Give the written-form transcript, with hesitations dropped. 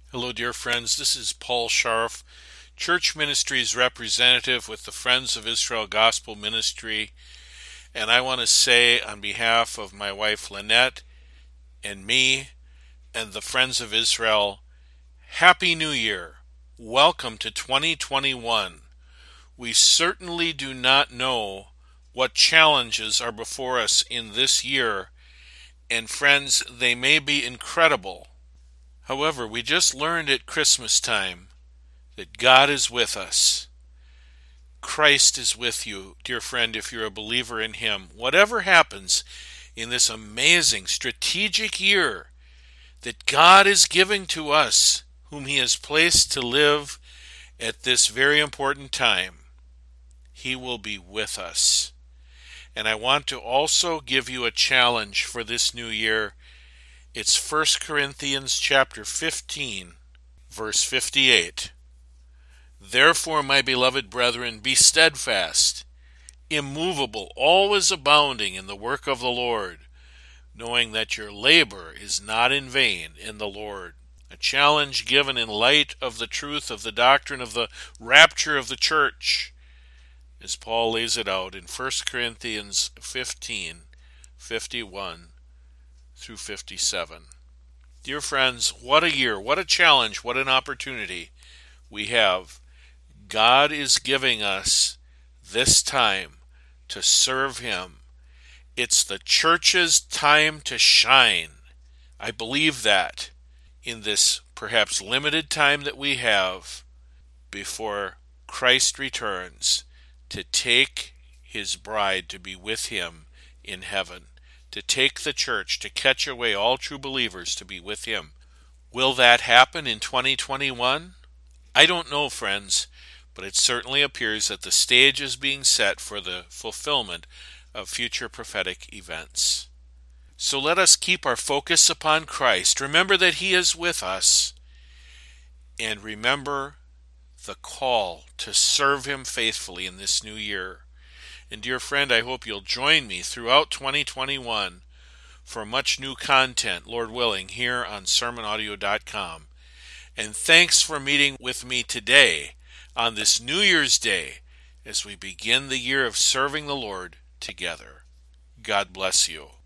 Hello, dear friends. This is Paul Scharf, Church Ministries representative with the Friends of Israel Gospel Ministry. And I want to say on behalf of my wife Lynette and me and the Friends of Israel, Happy New Year. Welcome to 2021. We certainly do not know what challenges are before us in this year. And friends, they may be incredible. However, we just learned at Christmas time that God is with us. Christ is with you, dear friend, if you're a believer in Him. Whatever happens in this amazing strategic year that God is giving to us, whom He has placed to live at this very important time, He will be with us. And I want to also give you a challenge for this new year. It's 1 Corinthians chapter 15, verse 58. Therefore, my beloved brethren, be steadfast, immovable, always abounding in the work of the Lord, knowing that your labor is not in vain in the Lord. A challenge given in light of the truth of the doctrine of the rapture of the church, as Paul lays it out in 1 Corinthians 15, 51 through 57. Dear friends, what a year, what a challenge, what an opportunity we have. God is giving us this time to serve Him. It's the church's time to shine. I believe that in this perhaps limited time that we have before Christ returns to take His bride to be with Him in heaven, to take the church, to catch away all true believers to be with Him. Will that happen in 2021? I don't know, friends, but it certainly appears that the stage is being set for the fulfillment of future prophetic events. So let us keep our focus upon Christ. Remember that He is with us, and remember the call to serve Him faithfully in this new year. And dear friend, I hope you'll join me throughout 2021 for much new content, Lord willing, here on sermonaudio.com. And thanks for meeting with me today on this New Year's Day as we begin the year of serving the Lord together. God bless you.